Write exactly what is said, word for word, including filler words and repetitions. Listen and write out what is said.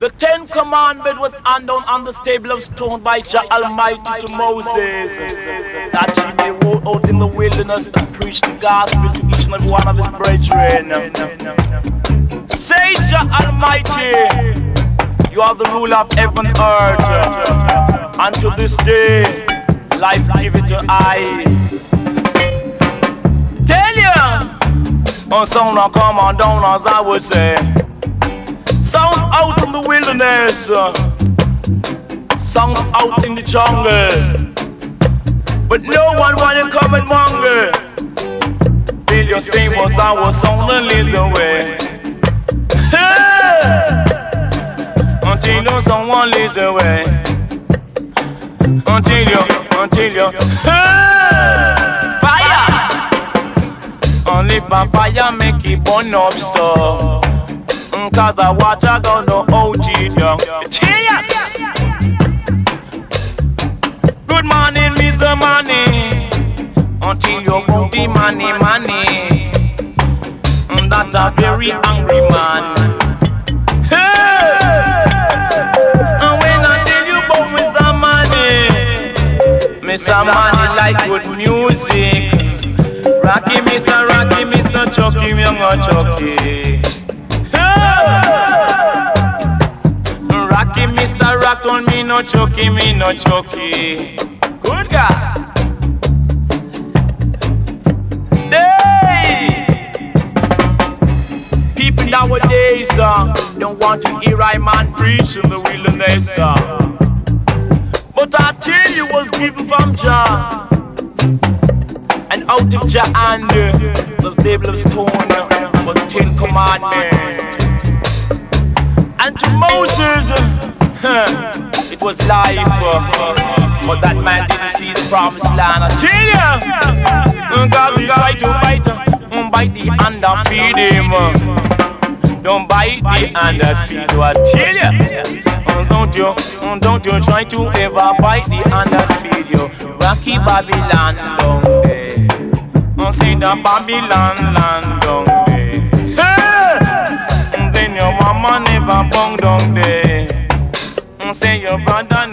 The Ten Commandments was handed down on the stable of stone by Jah Almighty to Moses, that he may walk out in the wilderness and preach the gospel to each and every one of his brethren. Say, Jah Almighty, you are the ruler of heaven and earth, and to this day, life give it to I. Tell you, on sound now come on down, as I would say. Sounds out in the wilderness, sounds out in the jungle, but no one wanna come and monger. Feel your same was I was on the laser way. Until you someone leads away. Until you, until you fire. Only for fire make it burn up so. Cause the water gonna hold you down. Good morning, Mister Money. Until you won't be money, money. That a very angry man. Hey! And when I tell you about Mister Money, Mister Money like good music. Rocky, Mister Rocky, Mister Chucky, young Chucky. Rocky, Mister Rock, don't me no Chucky, me no Chucky. Good guy. People nowadays uh, don't want to hear I man preach in the wilderness. Uh. But I tell you was given from Jah, and out of Jah hand the table of stone was the Ten Commandments. And to Moses, uh, it was life, uh, but that man didn't see the promised land. I tell you, God, he tried to bite, uh, bite the hand and feed him. Uh. Don't bite the hand that feed you, I tell you. Uh, don't you, uh, don't you try to ever bite the hand that feed you. Rocky Babylon down there. Uh, say the Babylon land down there. Hey! And then your mama never bung down there. Uh, say your brother